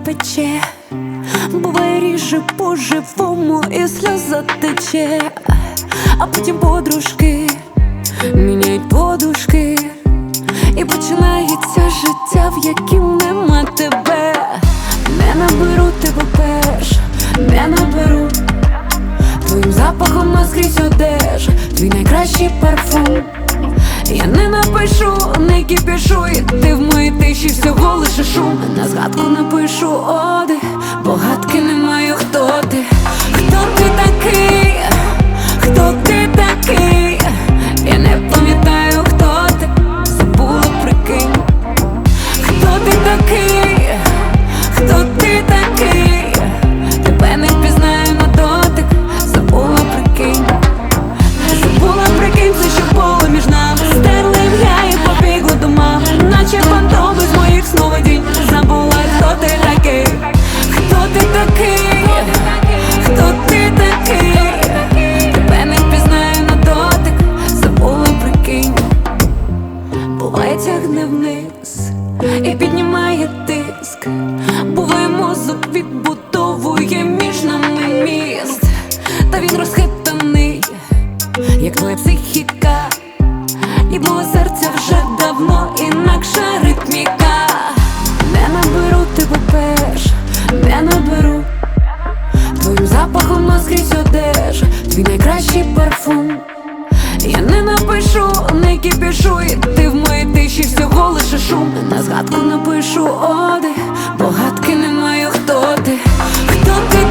пече, буває ріже по-живому і сльоза тече, а потім подружки міняють подушки, і починається життя, в яким нема тебе. Не наберу тебе перш, не наберу. Твоїм запахом наскрізь одежа, твій найкращий парфум. Я не напишу, не кипішу, і ти в моїй тиші всього лише шум. На згадку напишу оди, бо гадки не маю, хто ти. Хто ти такий? Хто ти такий? Я не пам'ятаю, хто ти. Забула, прикинь. Хто ти такий? Хто ти такий? Тебе не впізнаю на дотик. Забула, прикинь. Забула, прикинь, все, що було між нами. Стерли ім'я і побігли до мами, наче фантоми з моїх сновидінь. Забула, хто ти такий. Хто ти такий? Хто ти такий? Тебе не впізнаю на дотик. Забула, прикинь. Буває тягне вниз і піднімає тиск. Буває мозок відбудовує між нами міст. Та він розхитаний, як твоя психіка, і мого серця вже давно інакша ритміка. Не наберу тебе перш, не наберу. Твоїм запахом наскрізь одежа, твій найкращий парфум. Я не напишу, не кипішу, і ти в моїй тиші всього лише шум. На згадку напишу оди, бо гадки не маю, хто ти. Хто ти